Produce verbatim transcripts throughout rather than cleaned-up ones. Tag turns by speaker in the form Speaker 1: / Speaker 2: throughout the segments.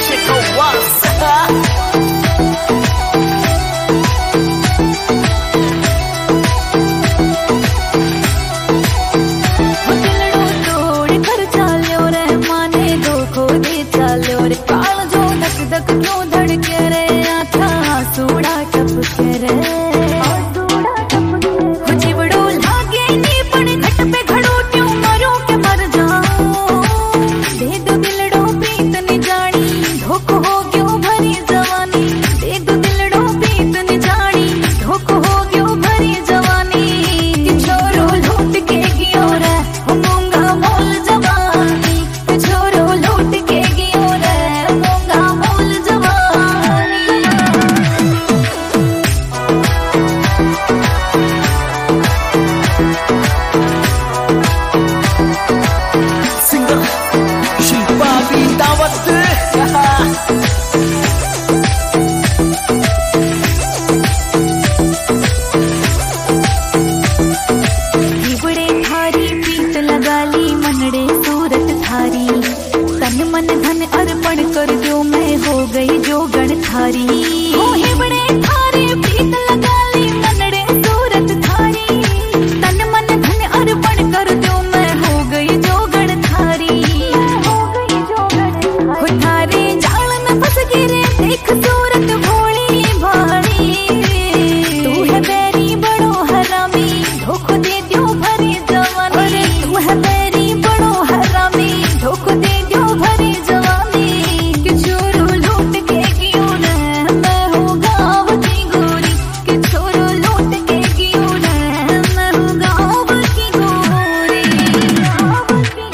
Speaker 1: मन धन अर्पण कर दो, मैं हो गई जो गण थारी। हो हिबड़े थारे प्रीत लगा ली मनड़े सूरत थारी। तन मन धन अर्पण कर दो, मैं हो गई जो गण थारी। हो गई जो गण थारी। हो थारे जाल में फंस गिरे देख सूरत भोली भारी। तू है बैरी बड़ो हरामी, धोखो दे दो भरी जवानी। तू है बैरी बड़ो हरामी, धोखो दे दो भरी जवानी। कि छोरो लूट के क्यों न मैं हूँ गाँव की गोरी। कि छोरो लूट के क्यों न मैं हूँ गाँव की गोरी। गाँव की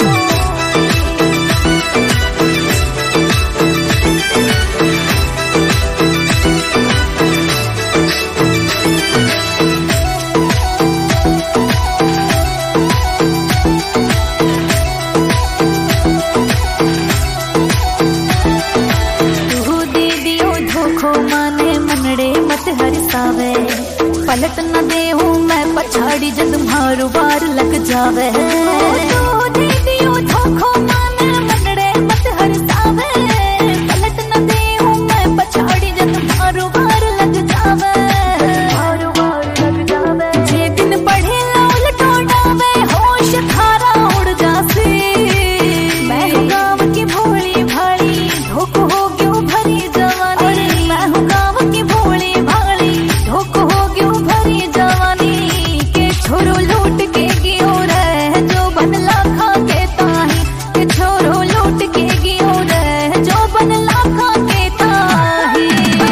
Speaker 1: हरसावे। पलट न देहूं मैं पछाड़ी जद मारू बार लग जावे। तू दे दियो धोखो माने मनड़े मत हरसावे। पलट न देहूं मैं पछाड़ी जद मारू बार लग जावे। मारू बार लग जावे। जे दिन पढ़े लाल टोडावे, होश थारा उड़ जासे। मैं हूँ गाँव की भोली भाली, धोखो हो गयो भरी जवानी। मैं हूँ गाँव की भोली धोखो हो गयो भरी जवानी। के छोरो लूट के गियो रे जो बनला खा के ताही। के छोरो लूट के गियो रे जो बनला खा के ताही।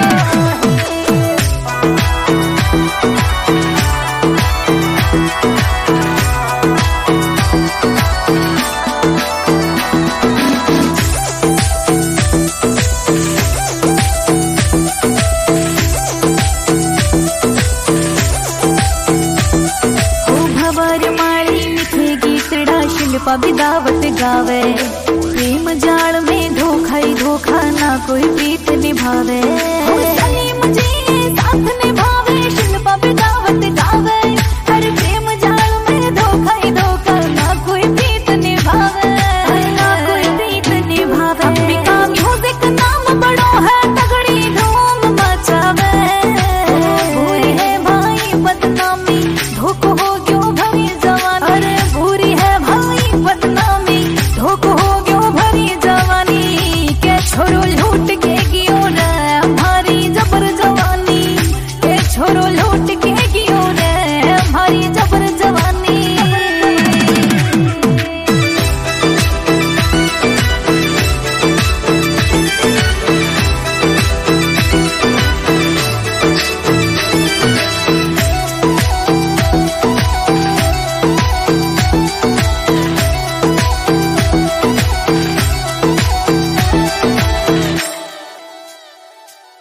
Speaker 1: शिल्पा भी दावत गावे। प्रेम जाल में धोखा ही धोखा, ना कोई प्रीत निभावे।